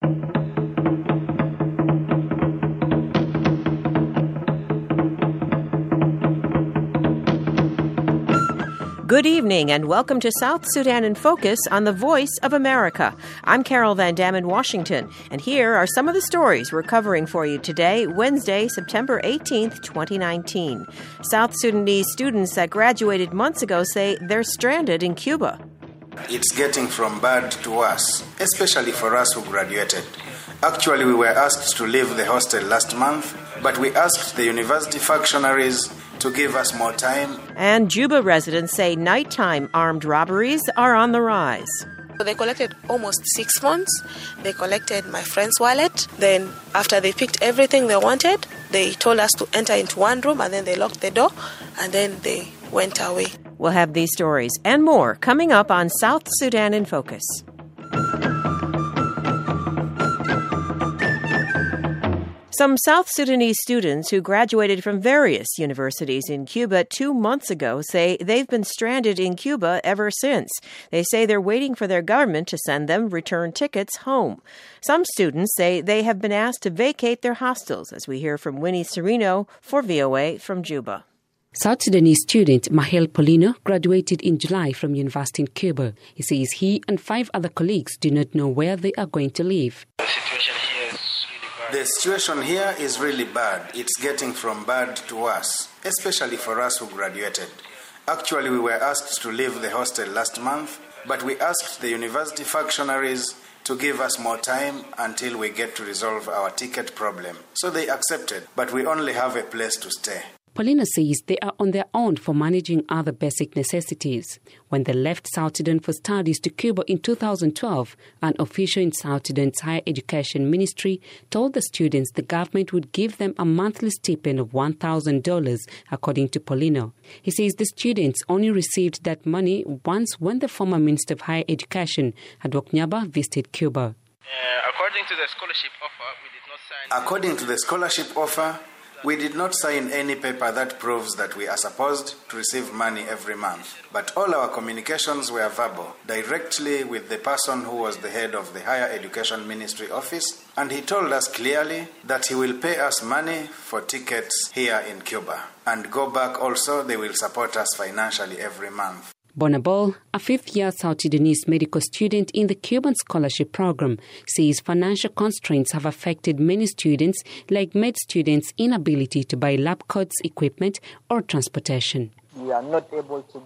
Good evening and welcome to South Sudan in Focus on the Voice of America. I'm Carol Van Dam in Washington, and here are some of the stories we're covering for you today, Wednesday, September 18th, 2019. South Sudanese students that graduated months ago say they're stranded in Cuba. It's getting from bad to worse, especially for us who graduated. Actually, we were asked to leave the hostel last month, but we asked the university functionaries to give us more time. And Juba residents say nighttime armed robberies are on the rise. They collected almost 6 months. They collected my friend's wallet. Then after they picked everything they wanted, they told us to enter into one room and then they locked the door and then they went away. We'll have these stories and more coming up on South Sudan in Focus. Some South Sudanese students who graduated from various universities in Cuba 2 months ago say they've been stranded in Cuba ever since. They say they're waiting for their government to send them return tickets home. Some students say they have been asked to vacate their hostels, as we hear from Winnie Serino for VOA from Juba. South Sudanese student Mahel Polino graduated in July from university in Cuba. He says he and 5 other colleagues do not know where they are going to live. The situation here is really bad. It's getting from bad to worse, especially for us who graduated. Actually, we were asked to leave the hostel last month, but we asked the university functionaries to give us more time until we get to resolve our ticket problem. So they accepted, but we only have a place to stay. Paulina says they are on their own for managing other basic necessities. When they left South Sudan for studies to Cuba in 2012, an official in South Sudan's Higher Education Ministry told the students the government would give them a monthly stipend of $1,000, according to Paulino. He says the students only received that money once when the former Minister of Higher Education, Hadok Nyaba, visited Cuba. According to the scholarship offer, we did not sign any paper that proves that we are supposed to receive money every month. But all our communications were verbal, directly with the person who was the head of the Higher Education Ministry office, and he told us clearly that he will pay us money for tickets here in Cuba. And go back also, they will support us financially every month. Bonabol, a 5th-year South Sudanese medical student in the Cuban scholarship program, says financial constraints have affected many students, like med students' inability to buy lab coats, equipment, or transportation. We are not able to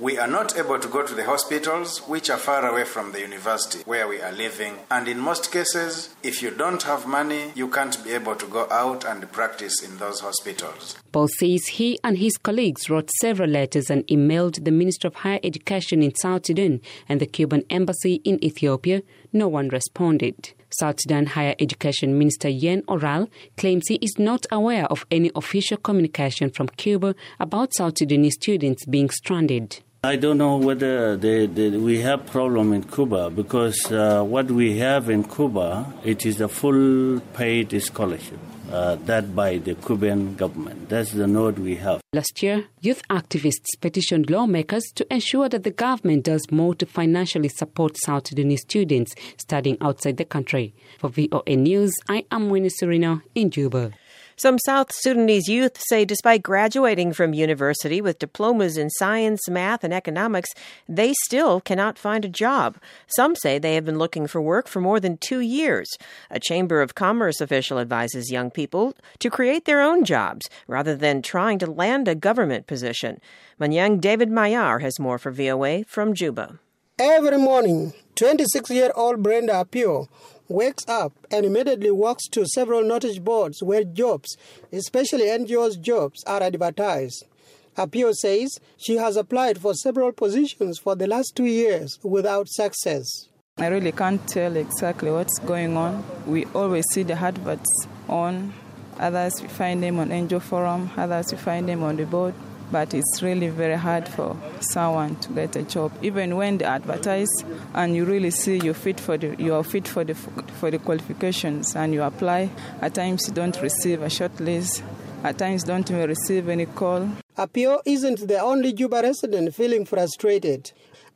go to the hospitals, which are far away from the university where we are living. And in most cases, if you don't have money, you can't be able to go out and practice in those hospitals. Paul says he and his colleagues wrote several letters and emailed the Minister of Higher Education in South Sudan and the Cuban Embassy in Ethiopia. No one responded. South Sudan Higher Education Minister Yen Oral claims he is not aware of any official communication from Cuba about South Sudanese students being stranded. I don't know whether we have problem in Cuba because what we have in Cuba, it is a full paid scholarship. That by the Cuban government. That's the note we have. Last year, youth activists petitioned lawmakers to ensure that the government does more to financially support South Sudanese students studying outside the country. For VOA News, I am Winnie Serino in Juba. Some South Sudanese youth say despite graduating from university with diplomas in science, math, and economics, they still cannot find a job. Some say they have been looking for work for more than 2 years. A Chamber of Commerce official advises young people to create their own jobs rather than trying to land a government position. Manyang David Mayar has more for VOA from Juba. Every morning, 26-year-old Brenda Apio wakes up and immediately walks to several notice boards where jobs, especially NGOs jobs, are advertised. Apio says she has applied for several positions for the last 2 years without success. I really can't tell exactly what's going on. We always see the adverts on. Others we find them on NGO forum, others we find them on the board. But it's really very hard for someone to get a job. Even when they advertise and you really see you are fit for the qualifications and you apply, at times you don't receive a short list, at times don't even receive any call. Apio isn't the only Juba resident feeling frustrated.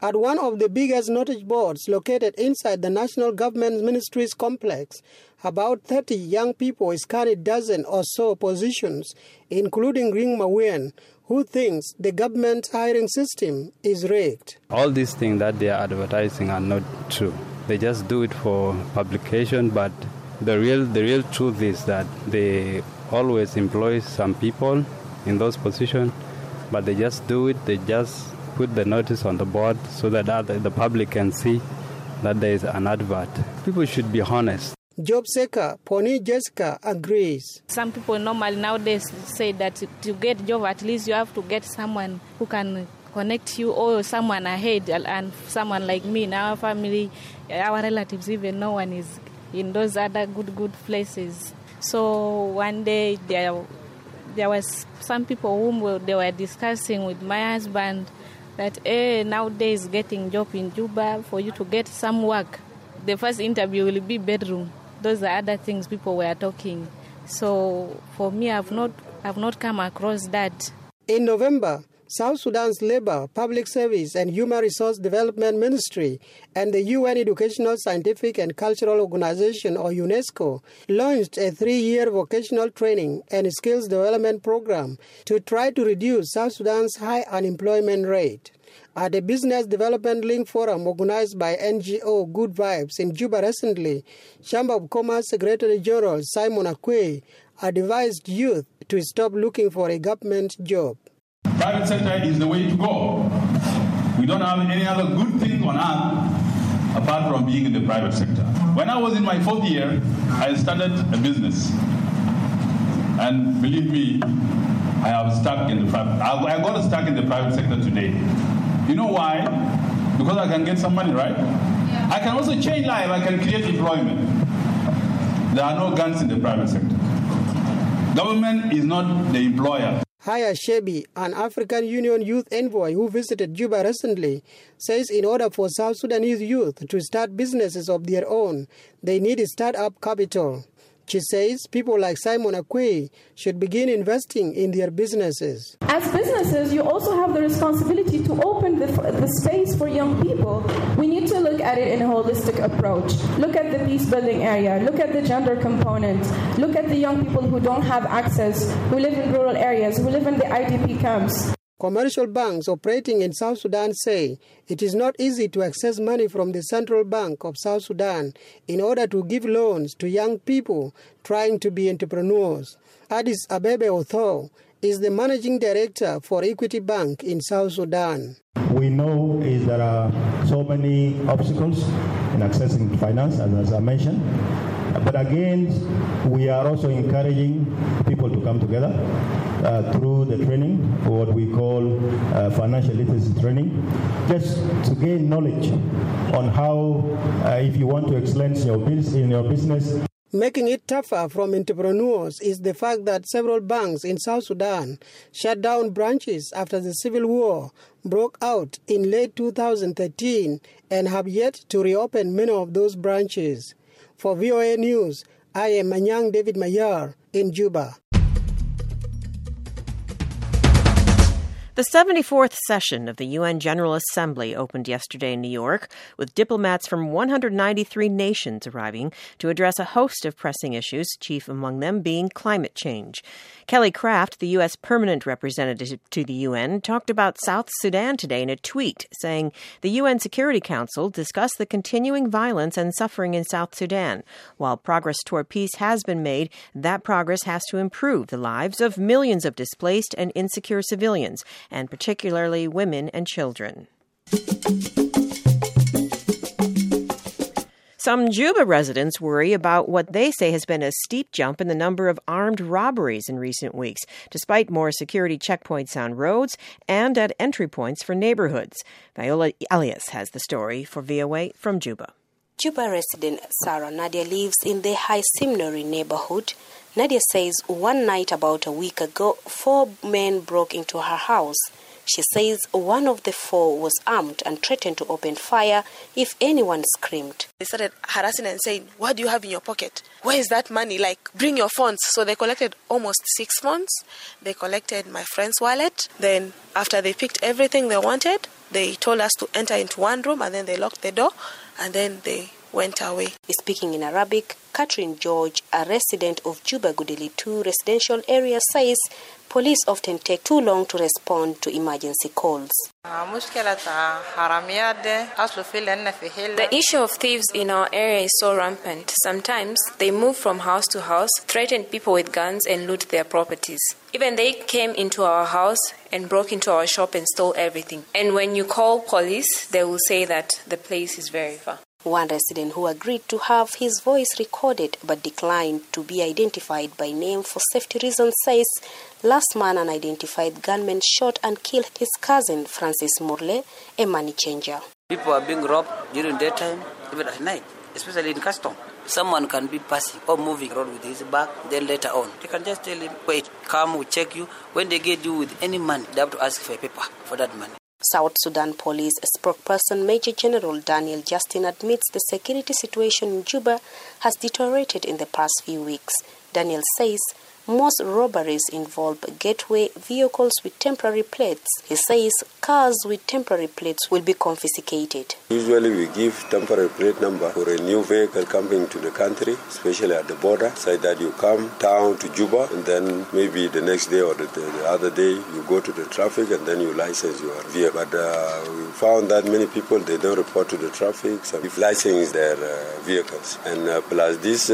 At one of the biggest notice boards located inside the National Government Ministries complex, about 30 young people scan a dozen or so positions, including Ring Mawien, who thinks the government hiring system is rigged. All these things that they are advertising are not true. They just do it for publication, but the real truth is that they always employ some people in those positions, but they just do it, they just put the notice on the board so that the public can see that there is an advert. People should be honest. Job Secker, Pony Jessica agrees. Some people normally nowadays say that to get a job, at least you have to get someone who can connect you or someone ahead, and someone like me in our family, our relatives, even no one is in those other good places. So one day there was some people whom they were discussing with my husband that nowadays getting job in Juba, for you to get some work, the first interview will be bedroom. Those are other things people were talking. So for me, I've not come across that. In November, South Sudan's Labour, Public Service and Human Resource Development Ministry and the UN Educational, Scientific and Cultural Organization, or UNESCO, launched a 3-year vocational training and skills development program to try to reduce South Sudan's high unemployment rate. At a Business Development Link Forum organized by NGO Good Vibes in Juba recently, Chamber of Commerce Secretary General Simon Akwe advised youth to stop looking for a government job. Private sector is the way to go. We don't have any other good thing on earth apart from being in the private sector. When I was in my 4th year, I started a business. And believe me, I have stuck in the private. I got stuck in the private sector today. You know why? Because I can get some money, right? Yeah. I can also change life. I can create employment. There are no guns in the private sector. Government is not the employer. Haya Shebi, an African Union youth envoy who visited Juba recently, says in order for South Sudanese youth to start businesses of their own, they need a start-up capital. She says people like Simon Akwe should begin investing in their businesses. As businesses, you also have the responsibility to open the space for young people. We need to look at it in a holistic approach. Look at the peace building area. Look at the gender component. Look at the young people who don't have access, who live in rural areas, who live in the IDP camps. Commercial banks operating in South Sudan say it is not easy to access money from the Central Bank of South Sudan in order to give loans to young people trying to be entrepreneurs. Addis Abebe Otho is the managing director for Equity Bank in South Sudan. We know there are so many obstacles in accessing finance, as I mentioned. But again, we are also encouraging people to come together through the training, what we call financial literacy training, just to gain knowledge on how, if you want to excel in your business. Making it tougher from entrepreneurs is the fact that several banks in South Sudan shut down branches after the civil war broke out in late 2013 and have yet to reopen many of those branches. For VOA News, I am Manyang David Mayar in Juba. The 74th session of the UN General Assembly opened yesterday in New York, with diplomats from 193 nations arriving to address a host of pressing issues, chief among them being climate change. Kelly Craft, the U.S. permanent representative to the UN, talked about South Sudan today in a tweet, saying the UN Security Council discussed the continuing violence and suffering in South Sudan. While progress toward peace has been made, that progress has to improve the lives of millions of displaced and insecure civilians, and particularly women and children. Some Juba residents worry about what they say has been a steep jump in the number of armed robberies in recent weeks, despite more security checkpoints on roads and at entry points for neighborhoods. Viola Elias has the story for VOA from Juba. Juba resident Sarah Nadia lives in the High Seminary neighborhood. Nadia says one night about a week ago, 4 men broke into her house. She says one of the 4 was armed and threatened to open fire if anyone screamed. They started harassing and saying, "What do you have in your pocket? Where is that money? Like, bring your phones." So they collected almost 6 phones. They collected my friend's wallet. Then after they picked everything they wanted, they told us to enter into one room and then they locked the door and then they went away. Speaking in Arabic, Catherine George, a resident of Juba Gudeli 2 residential area, says police often take too long to respond to emergency calls. The issue of thieves in our area is so rampant. Sometimes they move from house to house, threaten people with guns and loot their properties. Even they came into our house and broke into our shop and stole everything. And when you call police, they will say that the place is very far. One resident who agreed to have his voice recorded but declined to be identified by name for safety reasons says last month an unidentified gunman shot and killed his cousin Francis Murle, a money changer. People are being robbed during daytime, even at night, especially in custom. Someone can be passing or moving around with his bag, then later on, they can just tell him, wait, come, we'll check you. When they get you with any money, they have to ask for a paper for that money. South Sudan Police spokesperson Major General Daniel Justin admits the security situation in Juba has deteriorated in the past few weeks. Daniel says most robberies involve gateway vehicles with temporary plates. He says cars with temporary plates will be confiscated. Usually we give temporary plate number for a new vehicle coming to the country, especially at the border, so that you come down to Juba and then maybe the next day or the other day you go to the traffic and then you license your vehicle. But we found that many people, they don't report to the traffic, so if license their vehicles. And plus these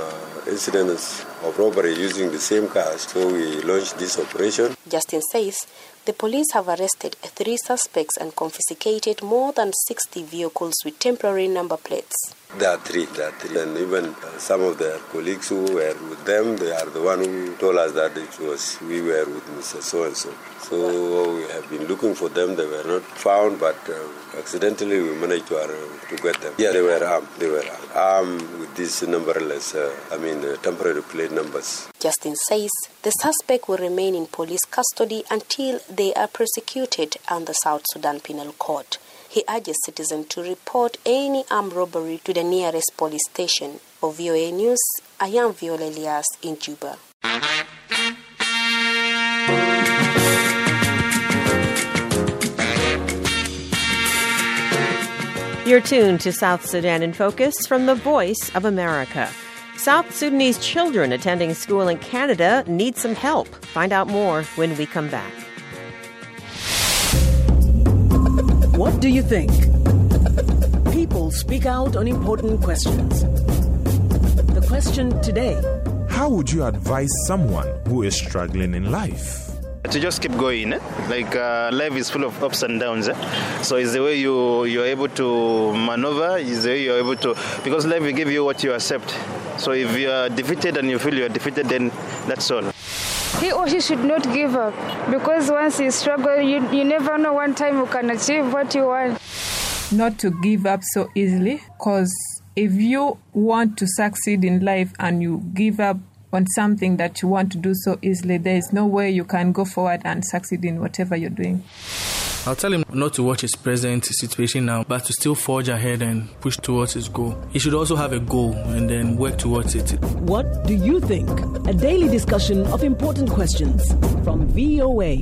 incidents of robbery using the same cars, so we launched this operation. Justin says the police have arrested 3 suspects and confiscated more than 60 vehicles with temporary number plates. There are three. And even some of their colleagues who were with them, they are the one who told us that we were with Mr. So-and-so. So we have been looking for them. They were not found, but accidentally we managed to get them. Yeah, they were armed. Armed with these numberless, temporary plate numbers. Justin says the suspect will remain in police custody until they are prosecuted under South Sudan Penal Code. He urges citizens to report any armed robbery to the nearest police station. For VOA News, I am Viola Elias in Juba. You're tuned to South Sudan in Focus from the Voice of America. South Sudanese children attending school in Canada need some help. Find out more when we come back. What do you think? People speak out on important questions. The question today: how would you advise someone who is struggling in life? To just keep going. Life is full of ups and downs. So it's the way you're able to maneuver, it's the way you're able to, because life will give you what you accept. So if you are defeated and you feel you are defeated, then that's all. He or she should not give up, because once you struggle, you never know one time you can achieve what you want. Not to give up so easily, because if you want to succeed in life and you give up on something that you want to do so easily, there is no way you can go forward and succeed in whatever you're doing. I'll tell him not to watch his present situation now, but to still forge ahead and push towards his goal. He should also have a goal and then work towards it. What do you think? A daily discussion of important questions from VOA.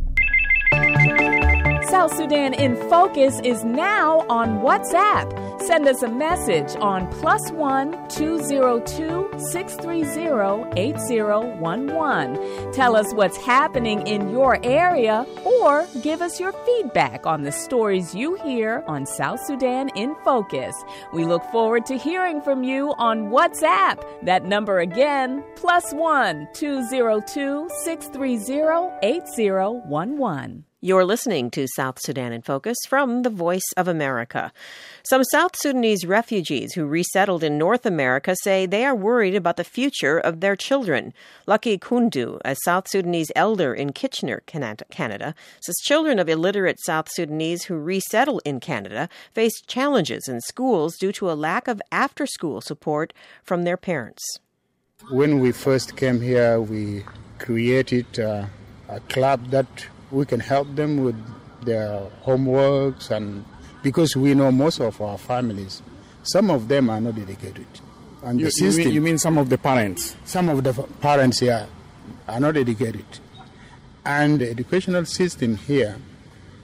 South Sudan in Focus is now on WhatsApp. Send us a message on +1 202 630 8011. Tell us what's happening in your area or give us your feedback on the stories you hear on South Sudan in Focus. We look forward to hearing from you on WhatsApp. That number again, +1 202 630 8011. You're listening to South Sudan in Focus from the Voice of America. Some South Sudanese refugees who resettled in North America say they are worried about the future of their children. Lucky Kundu, a South Sudanese elder in Kitchener, Canada, says children of illiterate South Sudanese who resettle in Canada face challenges in schools due to a lack of after-school support from their parents. When we first came here, we created a club that we can help them with their homeworks, and because we know most of our families, some of them are not educated. And the system, you mean some of the parents? Some of the parents here are not educated. And the educational system here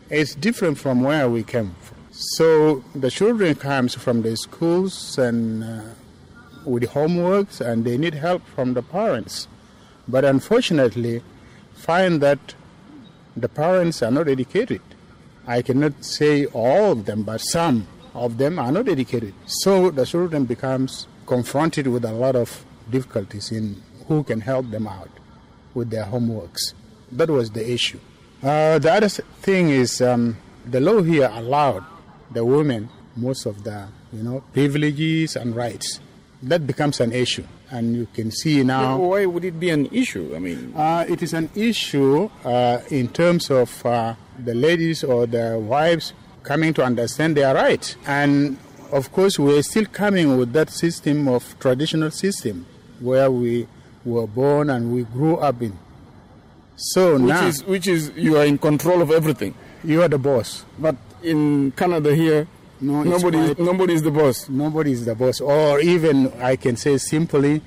It's different from where we came from. So the children comes from the schools and with homeworks, and they need help from the parents. But unfortunately, find that the parents are not educated. I cannot say all of them, but some of them are not educated. So the children becomes confronted with a lot of difficulties in who can help them out with their homeworks. That was the issue. The other thing is the law here allowed the women most of the privileges and rights. That becomes an issue, and you can see now. Why would it be an issue? I mean, it is an issue in terms of the ladies or the wives coming to understand their rights. And of course, we're still coming with that system of traditional system where we were born and we grew up in. So which is you are in control of everything. You are the boss. But in Canada here, nobody is the boss. Nobody is the boss. Or even I can say simply,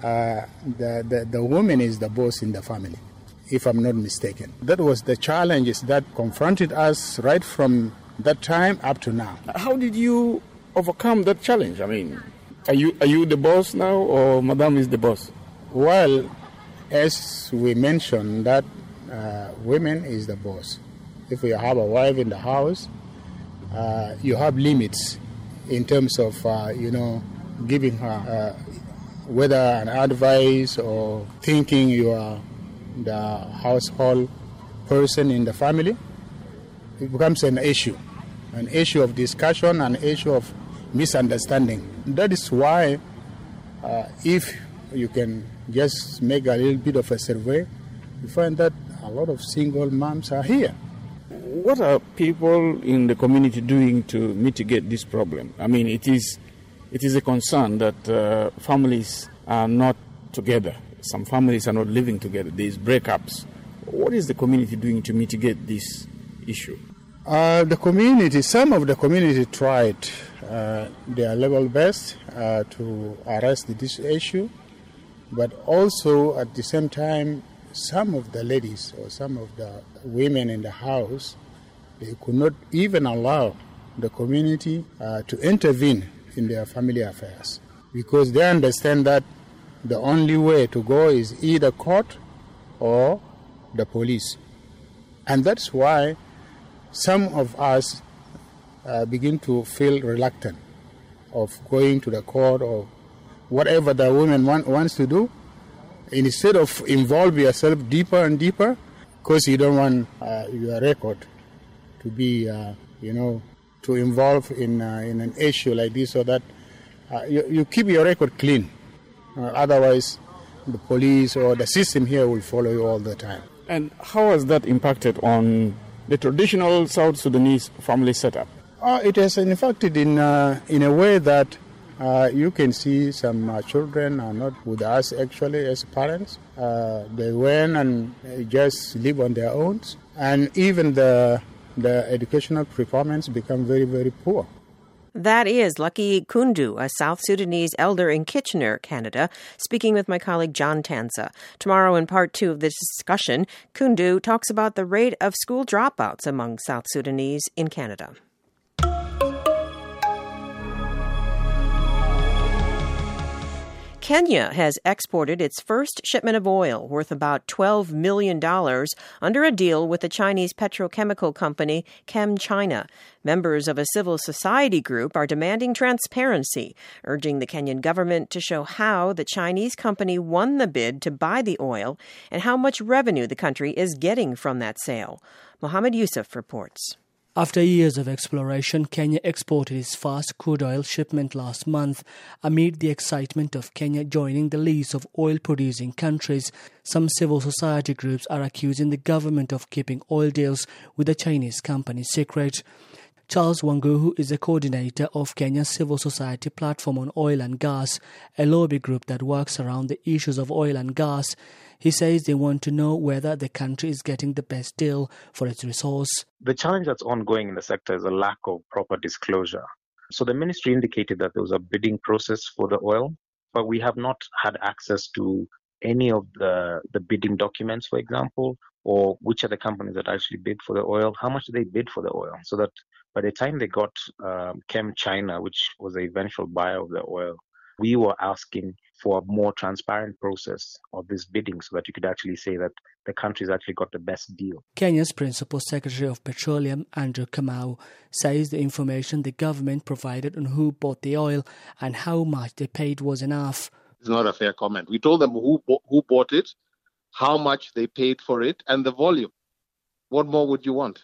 the woman is the boss in the family, if I'm not mistaken. That was the challenges that confronted us right from that time up to now. How did you overcome that challenge? I mean, are you the boss now, or Madame is the boss? Well, as we mentioned, that women is the boss. If you have a wife in the house, you have limits in terms of, giving her whether an advice or thinking you are the household person in the family. It becomes an issue of discussion, an issue of misunderstanding. That is why if you can just make a little bit of a survey, you find that a lot of single moms are here. What are people in the community doing to mitigate this problem? I mean, it is a concern that families are not together. Some families are not living together. There's breakups. What is the community doing to mitigate this issue? Some of the community tried their level best to arrest this issue, but also at the same time, some of the ladies or some of the women in the house, they could not even allow the community to intervene in their family affairs, because they understand that the only way to go is either court or the police. And that's why some of us begin to feel reluctant of going to the court or whatever the woman wants to do. Instead of involve yourself deeper and deeper, because you don't want your record to be, to involve in an issue like this, so that you keep your record clean. Otherwise, the police or the system here will follow you all the time. And how has that impacted on the traditional South Sudanese family setup? It has impacted in a way that you can see some children are not with us actually as parents. They went and just live on their own. And even the educational performance become very, very poor. That is Lucky Kundu, a South Sudanese elder in Kitchener, Canada, speaking with my colleague John Tanza. Tomorrow in part 2 of this discussion, Kundu talks about the rate of school dropouts among South Sudanese in Canada. Kenya has exported its first shipment of oil worth about $12 million under a deal with the Chinese petrochemical company ChemChina. Members of a civil society group are demanding transparency, urging the Kenyan government to show how the Chinese company won the bid to buy the oil and how much revenue the country is getting from that sale. Mohammed Yusuf reports. After years of exploration, Kenya exported its first crude oil shipment last month. Amid the excitement of Kenya joining the list of oil-producing countries, some civil society groups are accusing the government of keeping oil deals with the Chinese company secret. Charles Wanguhu is the coordinator of Kenya's Civil Society Platform on Oil and Gas, a lobby group that works around the issues of oil and gas. He says they want to know whether the country is getting the best deal for its resource. The challenge that's ongoing in the sector is a lack of proper disclosure. So the ministry indicated that there was a bidding process for the oil, but we have not had access to any of the bidding documents, for example, or which are the companies that actually bid for the oil, how much they bid for the oil, so that by the time they got ChemChina, which was the eventual buyer of the oil, we were asking for a more transparent process of this bidding so that you could actually say that the country's actually got the best deal. Kenya's Principal Secretary of Petroleum, Andrew Kamau, says the information the government provided on who bought the oil and how much they paid was enough. It's not a fair comment. We told them who bought it, how much they paid for it, and the volume. What more would you want?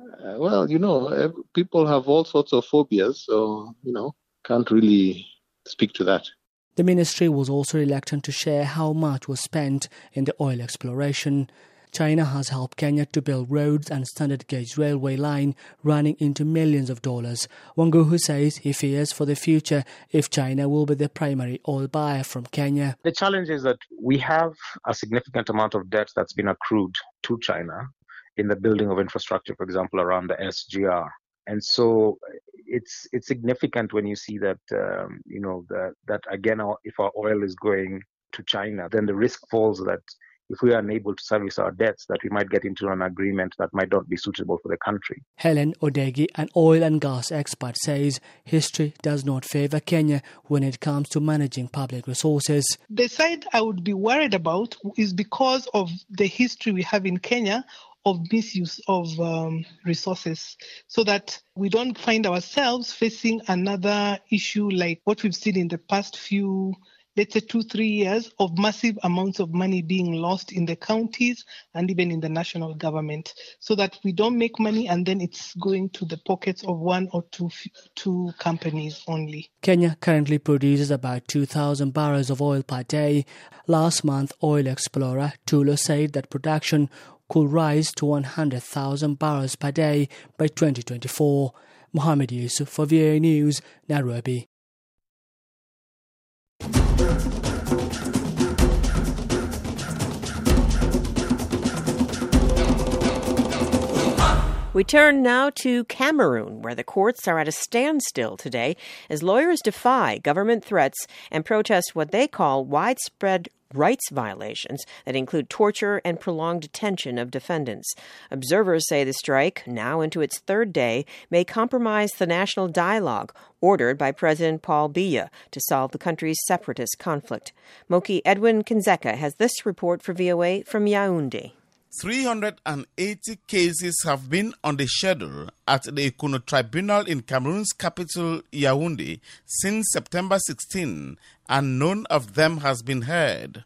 People have all sorts of phobias, so, can't really speak to that. The ministry was also reluctant to share how much was spent in the oil exploration. China has helped Kenya to build roads and standard gauge railway line running into millions of dollars. Wanguhu says he fears for the future if China will be the primary oil buyer from Kenya. The challenge is that we have a significant amount of debt that's been accrued to China in the building of infrastructure, for example, around the SGR. And so it's significant when you see that, that again, if our oil is going to China, then the risk falls that if we are unable to service our debts, that we might get into an agreement that might not be suitable for the country. Helen Odegi, an oil and gas expert, says history does not favor Kenya when it comes to managing public resources. The side I would be worried about is because of the history we have in Kenya of misuse of resources, so that we don't find ourselves facing another issue like what we've seen in the past few, let's say 2-3 years, of massive amounts of money being lost in the counties and even in the national government, so that we don't make money and then it's going to the pockets of one or two companies only. Kenya currently produces about 2,000 barrels of oil per day. Last month, oil explorer Tulo said that production could rise to 100,000 barrels per day by 2024. Mohammed Yusuf for VOA News, Nairobi. We turn now to Cameroon, where the courts are at a standstill today as lawyers defy government threats and protest what they call widespread rights violations that include torture and prolonged detention of defendants. Observers say the strike, now into its third day, may compromise the national dialogue ordered by President Paul Biya to solve the country's separatist conflict. Moki Edwin Kinzeka has this report for VOA from Yaoundé. 380 cases have been on the schedule at the Ikono Tribunal in Cameroon's capital, Yaoundé, since September 16, and none of them has been heard.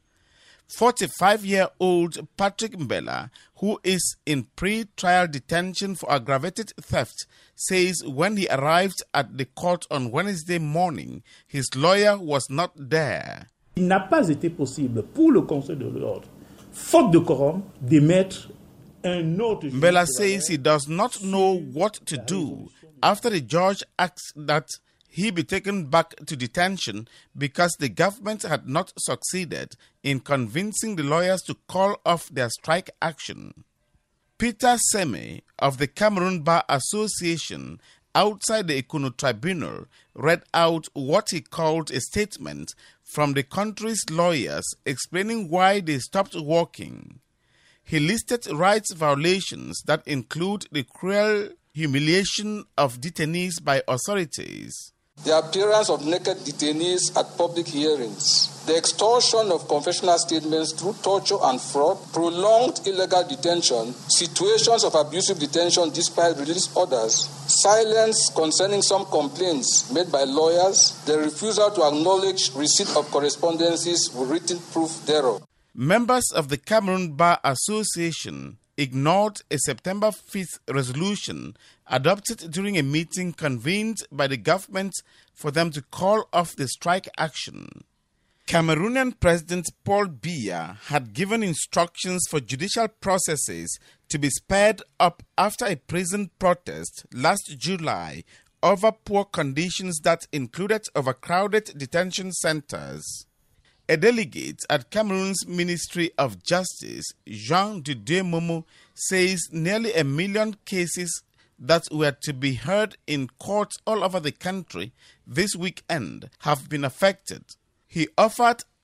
45-year-old Patrick Mbela, who is in pre-trial detention for aggravated theft, says when he arrived at the court on Wednesday morning, his lawyer was not there. Il n'a pas été possible pour le Conseil de l'ordre, faute de quorum, d'émettre un autre. Mbela says he does not know what to do after the judge asks that he be taken back to detention because the government had not succeeded in convincing the lawyers to call off their strike action. Peter Seme of the Cameroon Bar Association outside the Ikono Tribunal read out what he called a statement from the country's lawyers explaining why they stopped working. He listed rights violations that include the cruel humiliation of detainees by authorities, the appearance of naked detainees at public hearings, the extortion of confessional statements through torture and fraud, prolonged illegal detention, situations of abusive detention despite release orders, silence concerning some complaints made by lawyers, the refusal to acknowledge receipt of correspondences with written proof thereof. Members of the Cameroon Bar Association ignored a September 5th resolution adopted during a meeting convened by the government for them to call off the strike action. Cameroonian President Paul Biya had given instructions for judicial processes to be sped up after a prison protest last July over poor conditions that included overcrowded detention centers. A delegate at Cameroon's Ministry of Justice, Jean Didier Momo, says nearly 1 million cases that were to be heard in courts all over the country this weekend have been affected. He offered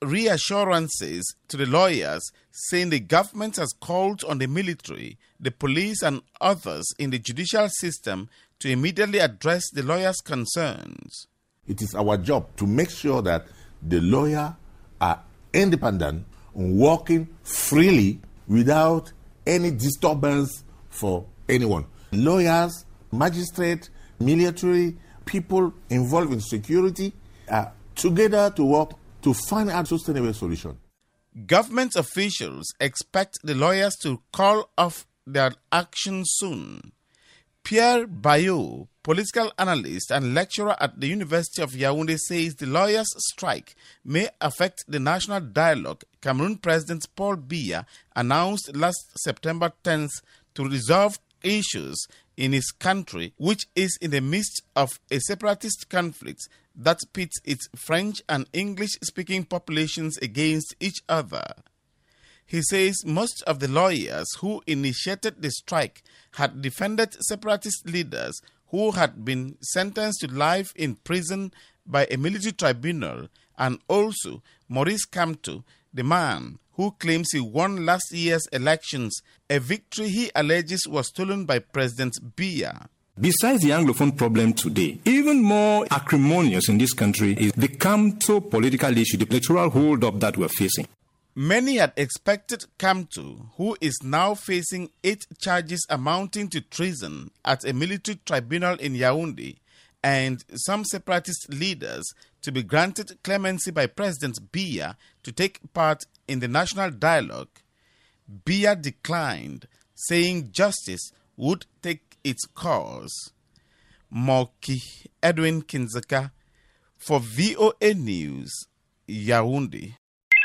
reassurances to the lawyers, saying the government has called on the military, the police and others in the judicial system to immediately address the lawyers' concerns. It is our job to make sure that the lawyers are independent and working freely without any disturbance for anyone. Lawyers, magistrates, military, people involved in security are together to work to find a sustainable solution. Government officials expect the lawyers to call off their action soon. Pierre Bayot, political analyst and lecturer at the University of Yaoundé, says the lawyers' strike may affect the national dialogue Cameroon President Paul Biya announced last September 10th to resolve issues in his country, which is in the midst of a separatist conflict that pits its French and English-speaking populations against each other. He says most of the lawyers who initiated the strike had defended separatist leaders who had been sentenced to life in prison by a military tribunal, and also Maurice Kamto, the man who claims he won last year's elections, a victory he alleges was stolen by President Biya. Besides the Anglophone problem today, even more acrimonious in this country is the Kamto political issue, the electoral hold-up that we're facing. Many had expected Kamto, who is now facing 8 charges amounting to treason at a military tribunal in Yaoundé, and some separatist leaders to be granted clemency by President Biya to take part in the national dialogue. Biya declined, saying justice would take its course. Moki Edwin Kinzaka for VOA News, Yaoundé.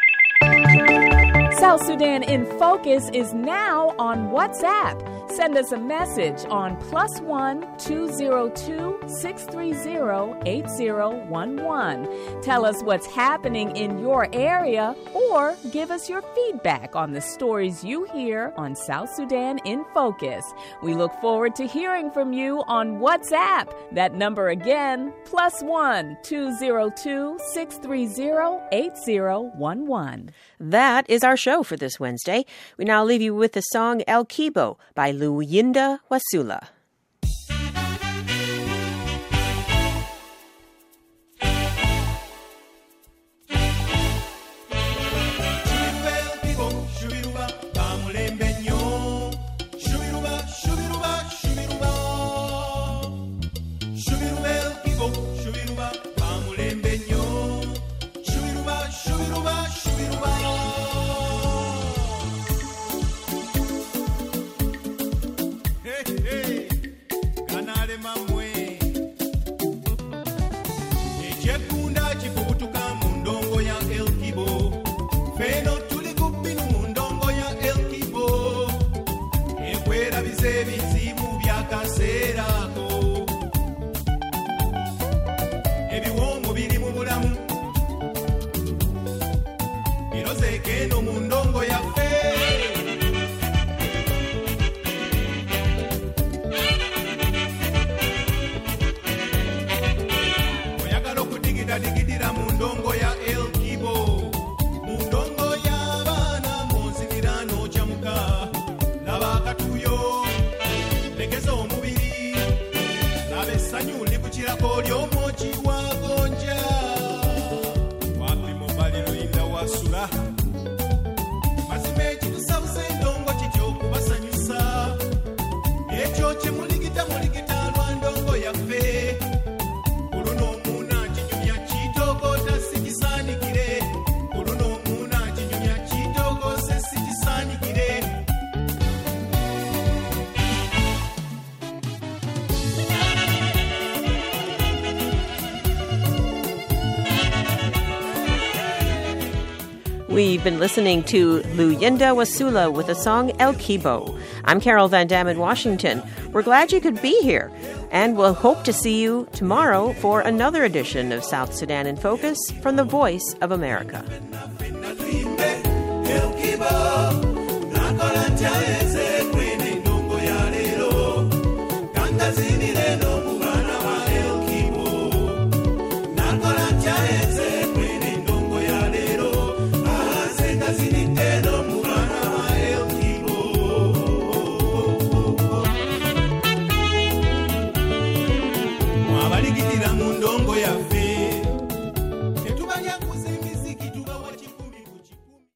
South Sudan in Focus is now on WhatsApp. Send us a message on +1 202 630 8011. Tell us what's happening in your area or give us your feedback on the stories you hear on South Sudan in Focus. We look forward to hearing from you on WhatsApp. That number again, +1 202 630 8011. That is our show for this Wednesday. We now leave you with the song El Kibo by Luyinda Wasula. We've been listening to Luyinda Wasula with the song El Kibo. I'm Carol Van Dam in Washington. We're glad you could be here, and we'll hope to see you tomorrow for another edition of South Sudan in Focus from the Voice of America.